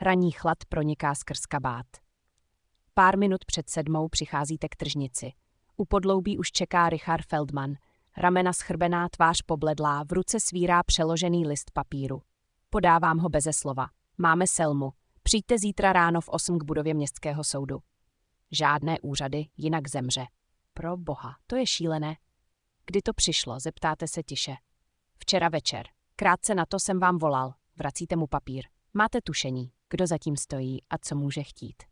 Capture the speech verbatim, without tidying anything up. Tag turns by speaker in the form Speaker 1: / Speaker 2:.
Speaker 1: Ranní chlad proniká skrz kabát. Pár minut před sedmou přicházíte k tržnici. U podloubí už čeká Richard Feldman. Ramena schrbená, tvář pobledlá, v ruce svírá přeložený list papíru. Podávám ho beze slova. Máme Selmu. Přijďte zítra ráno v osm k budově městského soudu. Žádné úřady, jinak zemře. Pro boha, to je šílené. Kdy to přišlo, zeptáte se tiše. Včera večer. Krátce na to jsem vám volal. Vracíte mu papír. Máte tušení, kdo zatím stojí a co může chtít.